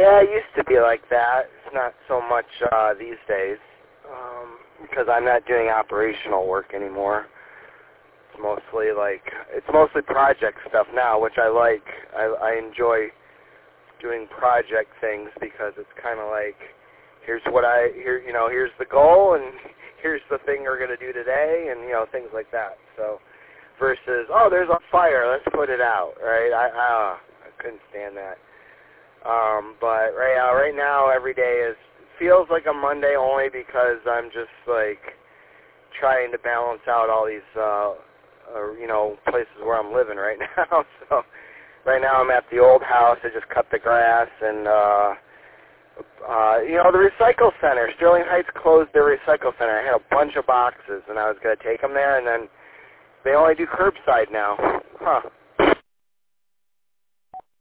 Yeah, it used to be like that. It's not so much these days because I'm not doing operational work anymore. It's mostly project stuff now, which I like. I enjoy doing project things because it's kind of like, here's the goal, and here's the thing we're going to do today, and things like that. So versus, oh, there's a fire, let's put it out, right? I couldn't stand that. But right now every day feels like a Monday only because I'm just like trying to balance out all these places where I'm living right now. So right now I'm at the old house. I just cut the grass, and the recycle center, Sterling Heights closed their recycle center. I had a bunch of boxes, and I was going to take them there, and then they only do curbside now. Huh.